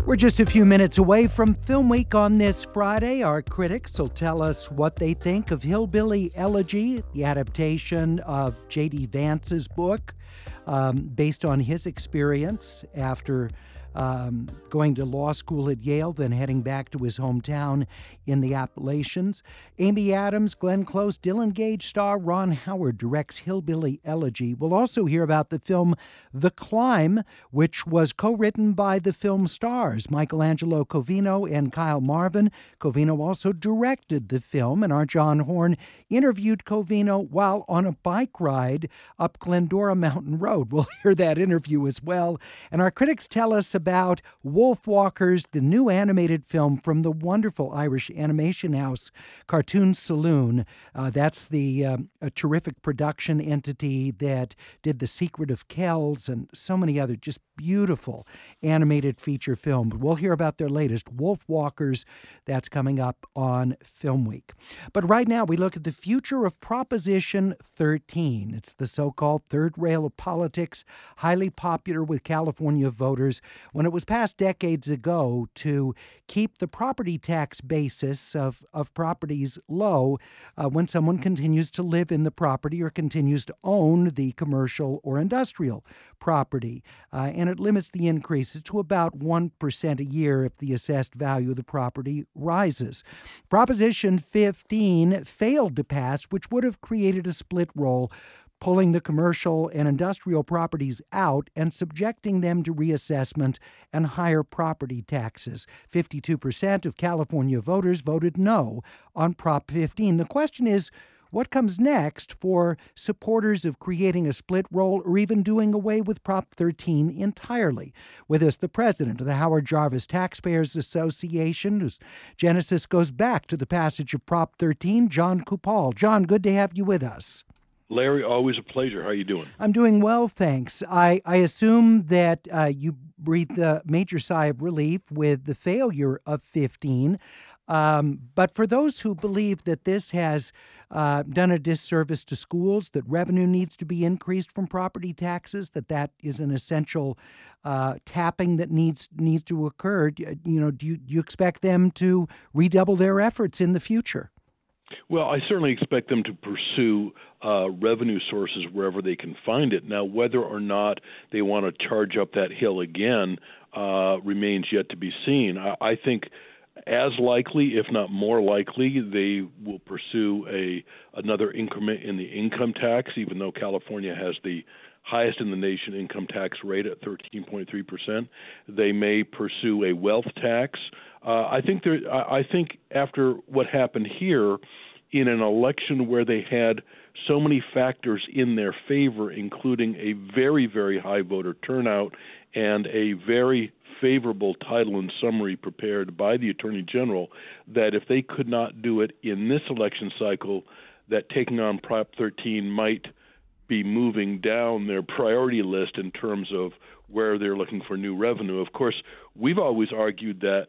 We're just a few minutes away from Film Week on this Friday. Our critics will tell us what they think of Hillbilly Elegy, the adaptation of J.D. Vance's book, based on his experience after going to law school at Yale, then heading back to his hometown in the Appalachians. Amy Adams, Glenn Close, Dylan Gage star Ron Howard directs Hillbilly Elegy. We'll also hear about the film The Climb, which was co-written by the film stars Michelangelo Covino and Kyle Marvin. Covino also directed the film, and our John Horn interviewed Covino while on a bike ride up Glendora Mountain Road. We'll hear that interview as well. And our critics tell us about Wolfwalkers, the new animated film from the wonderful Irish animation house Cartoon Saloon. That's a terrific production entity that did The Secret of Kells and so many other just beautiful animated feature film. But we'll hear about their latest, Wolfwalkers. That's coming up on Film Week. But right now, we look at the future of Proposition 13. It's the so-called third rail of politics, highly popular with California voters when it was passed decades ago to keep the property tax basis of properties low when someone continues to live in the property or continues to own the commercial or industrial property. And it limits the increases to about 1% a year if the assessed value of the property rises. Proposition 15 failed to pass, which would have created a split roll, pulling the commercial and industrial properties out and subjecting them to reassessment and higher property taxes. 52% of California voters voted no on Prop 15. The question is, what comes next for supporters of creating a split roll or even doing away with Prop 13 entirely? With us, the president of the Howard Jarvis Taxpayers Association, whose genesis goes back to the passage of Prop 13, John Kupal. John, good to have you with us. Larry, always a pleasure. How are you doing? I'm doing well, thanks. I assume that you breathed a major sigh of relief with the failure of 15. But for those who believe that this has done a disservice to schools, that revenue needs to be increased from property taxes, that is an essential tapping that needs to occur, do you expect them to redouble their efforts in the future? Well, I certainly expect them to pursue revenue sources wherever they can find it. Now, whether or not they want to charge up that hill again remains yet to be seen. I think as likely, if not more likely, they will pursue another increment in the income tax, even though California has the highest in the nation income tax rate at 13.3%. They may pursue a wealth tax. I think after what happened here, in an election where they had so many factors in their favor, including a very, very high voter turnout and a very favorable title and summary prepared by the Attorney General, that if they could not do it in this election cycle, that taking on Prop 13 might be moving down their priority list in terms of where they're looking for new revenue. Of course, we've always argued that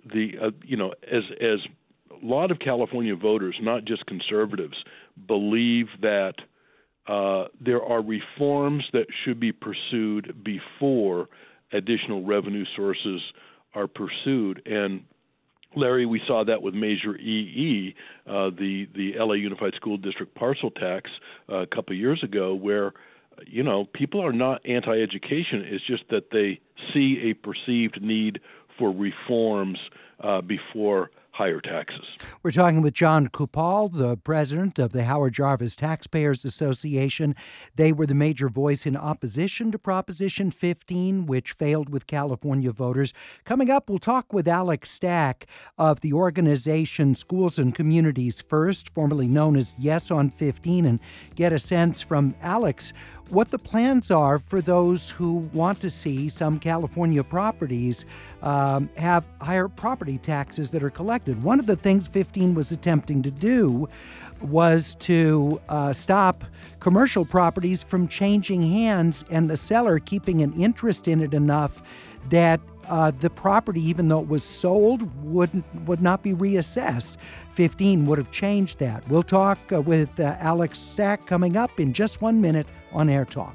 as a lot of California voters, not just conservatives, believe that there are reforms that should be pursued before additional revenue sources are pursued. And Larry, we saw that with Measure EE, the LA Unified School District parcel tax a couple of years ago, where people are not anti-education. It's just that they see a perceived need for reforms before higher taxes. We're talking with John Kupal, the president of the Howard Jarvis Taxpayers Association. They were the major voice in opposition to Proposition 15, which failed with California voters. Coming up, we'll talk with Alex Stack of the organization Schools and Communities First, formerly known as Yes on 15, and get a sense from Alex what the plans are for those who want to see some California properties have higher property taxes that are collected. One of the things 15 was attempting to do was to stop commercial properties from changing hands and the seller keeping an interest in it enough that the property, even though it was sold, would not be reassessed. 15 would have changed that. We'll talk with Alex Stack coming up in just 1 minute on Air Talk.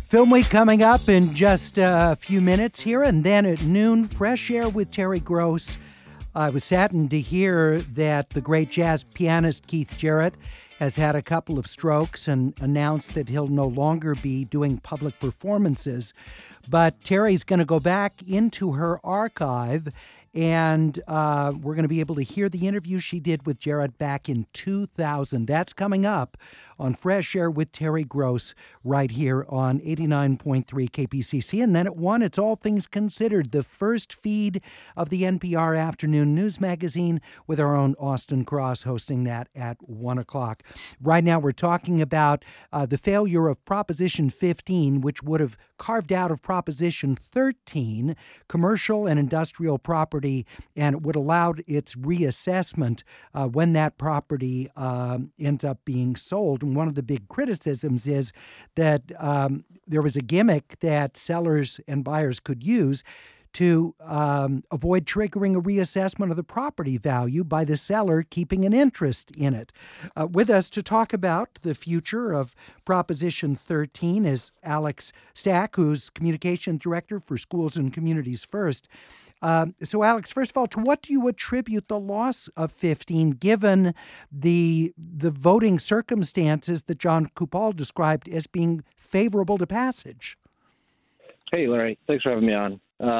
Film Week coming up in just a few minutes here, and then at noon, Fresh Air with Terry Gross. I was saddened to hear that the great jazz pianist Keith Jarrett has had a couple of strokes and announced that he'll no longer be doing public performances. But Terry's going to go back into her archive, and we're going to be able to hear the interview she did with Jarrett back in 2000. That's coming up on Fresh Air with Terry Gross right here on 89.3 KPCC. And then at 1, it's All Things Considered, the first feed of the NPR Afternoon News Magazine, with our own Austin Cross hosting that at 1 o'clock. Right now we're talking about the failure of Proposition 15, which would have carved out of Proposition 13 commercial and industrial property, and it would allow its reassessment when that property ends up being sold. And one of the big criticisms is that there was a gimmick that sellers and buyers could use to avoid triggering a reassessment of the property value by the seller keeping an interest in it. With us to talk about the future of Proposition 13 is Alex Stack, who's Communications Director for Schools and Communities First. So, Alex, first of all, to what do you attribute the loss of 15, given the voting circumstances that John Kupal described as being favorable to passage? Hey, Larry. Thanks for having me on.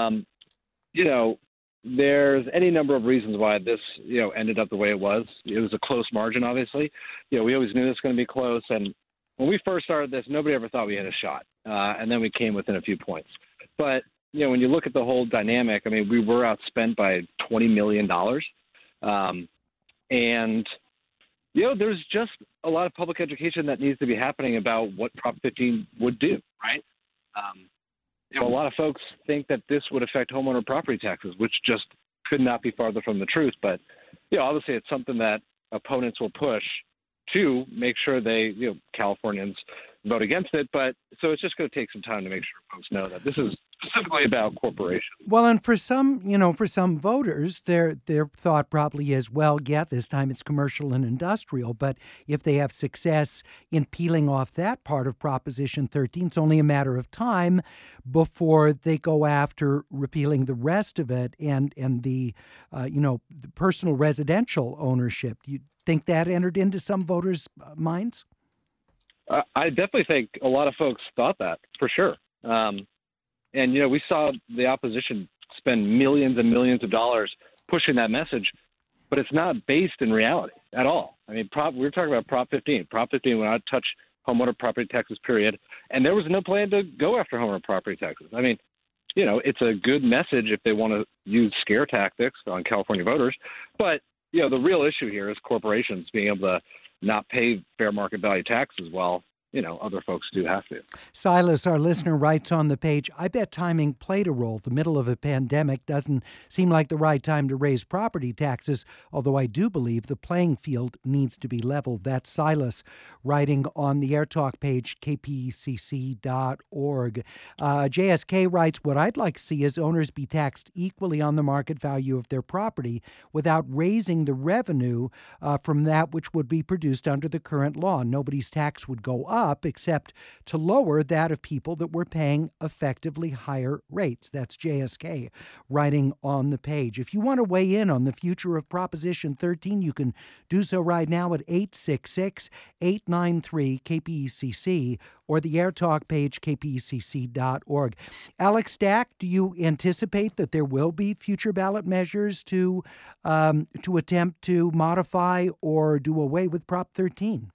There's any number of reasons why this, ended up the way it was. It was a close margin, obviously. We always knew this was going to be close. And when we first started this, nobody ever thought we had a shot. And then we came within a few points. But when you look at the whole dynamic, I mean, we were outspent by $20 million. There's just a lot of public education that needs to be happening about what Prop 15 would do, right? A lot of folks think that this would affect homeowner property taxes, which just could not be farther from the truth. But, obviously it's something that opponents will push to make sure Californians vote against it. But so it's just going to take some time to make sure folks know that this is specifically about corporations. Well, and for some voters, their thought probably is, well, yeah, this time it's commercial and industrial. But if they have success in peeling off that part of Proposition 13, it's only a matter of time before they go after repealing the rest of it and the personal residential ownership. Do you think that entered into some voters' minds? I definitely think a lot of folks thought that, for sure. And, we saw the opposition spend millions and millions of dollars pushing that message, but it's not based in reality at all. I mean, we were talking about Prop 15. Prop 15 will not touch homeowner property taxes, period. And there was no plan to go after homeowner property taxes. I mean, it's a good message if they want to use scare tactics on California voters. But, the real issue here is corporations being able to not pay fair market value taxes while other folks do have to. Silas, our listener, writes on the page, I bet timing played a role. The middle of a pandemic doesn't seem like the right time to raise property taxes, although I do believe the playing field needs to be leveled. That's Silas writing on the AirTalk page, kpcc.org. JSK writes, what I'd like to see is owners be taxed equally on the market value of their property without raising the revenue from that which would be produced under the current law. Nobody's tax would go up except to lower that of people that were paying effectively higher rates. That's JSK writing on the page. If you want to weigh in on the future of Proposition 13, you can do so right now at 866-893-KPECC or the AirTalk page, kpecc.org. Alex Stack, do you anticipate that there will be future ballot measures to attempt to modify or do away with Prop 13?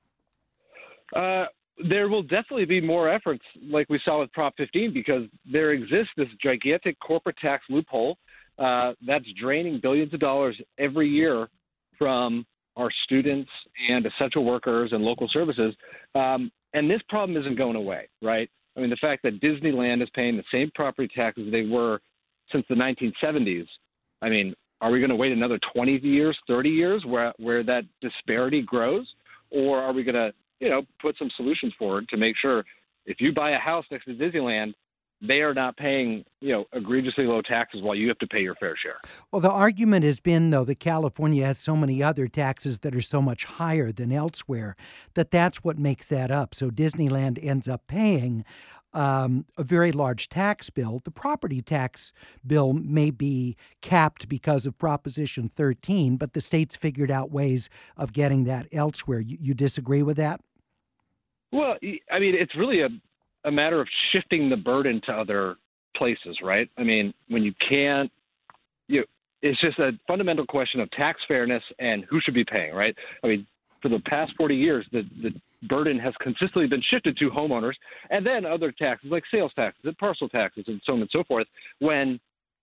There will definitely be more efforts like we saw with Prop 15 because there exists this gigantic corporate tax loophole that's draining billions of dollars every year from our students and essential workers and local services. And this problem isn't going away, right? I mean, the fact that Disneyland is paying the same property taxes they were since the 1970s, I mean, are we going to wait another 20 years, 30 years where that disparity grows? Or are we going to put some solutions forward to make sure if you buy a house next to Disneyland, they are not paying, egregiously low taxes while you have to pay your fair share. Well, the argument has been, though, that California has so many other taxes that are so much higher than elsewhere, that's what makes that up. So Disneyland ends up paying a very large tax bill. The property tax bill may be capped because of Proposition 13, but the state's figured out ways of getting that elsewhere. You disagree with that? Well, I mean, it's really a matter of shifting the burden to other places, right? I mean, when you can't, it's just a fundamental question of tax fairness and who should be paying, right? I mean, for the past 40 years, the burden has consistently been shifted to homeowners, and then other taxes like sales taxes and parcel taxes and so on and so forth, when,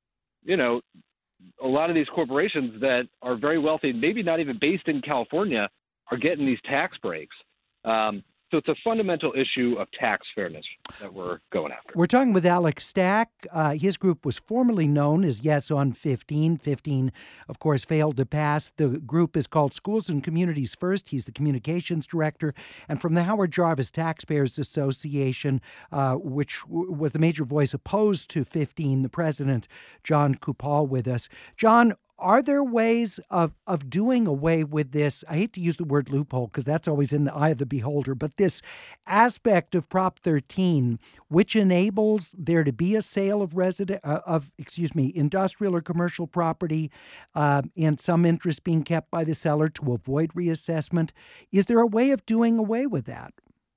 a lot of these corporations that are very wealthy, maybe not even based in California, are getting these tax breaks. So it's a fundamental issue of tax fairness that we're going after. We're talking with Alex Stack. His group was formerly known as Yes on 15. 15, of course, failed to pass. The group is called Schools and Communities First. He's the communications director. And from the Howard Jarvis Taxpayers Association, which was the major voice opposed to 15, the president, John Kupal, with us. John, are there ways of doing away with this? I hate to use the word loophole because that's always in the eye of the beholder, but this aspect of Prop 13, which enables there to be a sale of industrial or commercial property, and some interest being kept by the seller to avoid reassessment. Is there a way of doing away with that?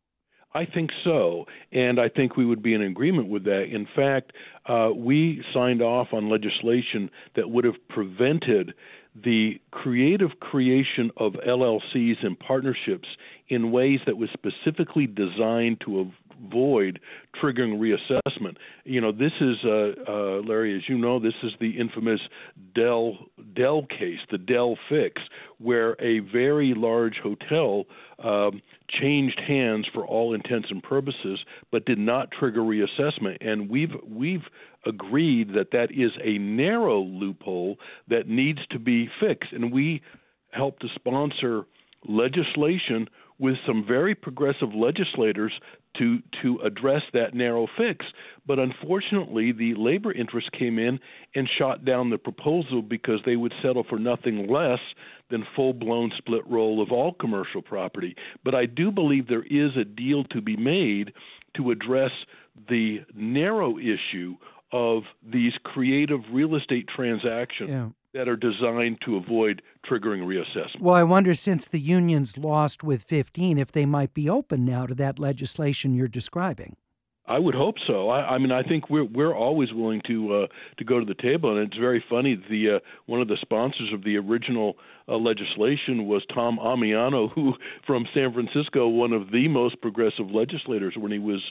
I think so, and I think we would be in agreement with that. In fact, we signed off on legislation that would have prevented the creative creation of LLCs and partnerships in ways that was specifically designed to avoid triggering reassessment. This is, Larry, as you know, this is the infamous Dell case, the Dell fix, where a very large hotel changed hands for all intents and purposes, but did not trigger reassessment. And we've agreed that is a narrow loophole that needs to be fixed. And we helped to sponsor legislation with some very progressive legislators to address that narrow fix. But unfortunately, the labor interests came in and shot down the proposal because they would settle for nothing less than full-blown split roll of all commercial property. But I do believe there is a deal to be made to address the narrow issue of these creative real estate transactions that are designed to avoid triggering reassessment. Well, I wonder, since the unions lost with 15, if they might be open now to that legislation you're describing. I would hope so. I mean, I think we're always willing to go to the table, and it's very funny. One of the sponsors of the original legislation was Tom Amiano, who from San Francisco, one of the most progressive legislators when he was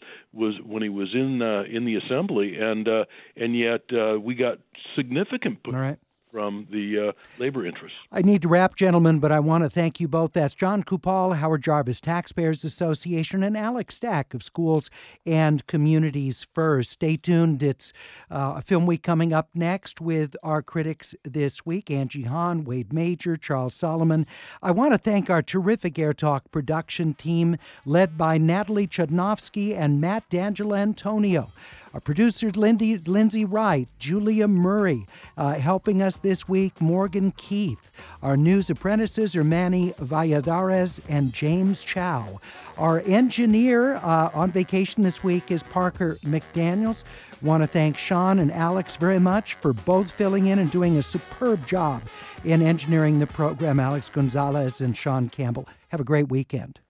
in the assembly, and yet we got significant pushback from the labor interests. I need to wrap, gentlemen, but I want to thank you both. That's John Kupal, Howard Jarvis Taxpayers Association, and Alex Stack of Schools and Communities First. Stay tuned. It's a Film Week coming up next with our critics this week, Angie Hahn, Wade Major, Charles Solomon. I want to thank our terrific Air Talk production team led by Natalie Chudnovsky and Matt D'Angelantonio. Our producer, Lindsay Wright, Julia Murray, helping us this week, Morgan Keith. Our news apprentices are Manny Valladares and James Chow. Our engineer on vacation this week is Parker McDaniels. Want to thank Sean and Alex very much for both filling in and doing a superb job in engineering the program. Alex Gonzalez and Sean Campbell. Have a great weekend.